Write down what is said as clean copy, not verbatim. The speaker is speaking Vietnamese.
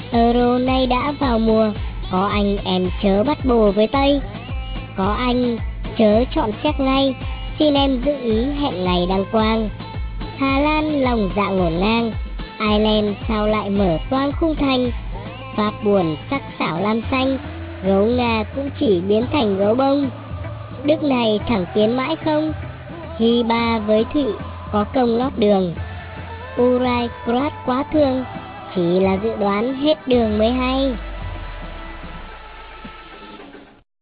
Euro nay đã vào mùa, có anh em chớ bắt bồ với Tây. Có anh chớ chọn xét ngay, xin em giữ ý hẹn ngày đăng quang. Hà Lan lòng dạ ngổn ngang, Ireland sao lại mở toang khung thành. Pháp buồn sắc sảo lam xanh, gấu Nga cũng chỉ biến thành gấu bông. Đức này thẳng tiến mãi không, Hy Ba với Thụy có công lót đường. Uruguay quá thương, chỉ là dự đoán hết đường mới hay.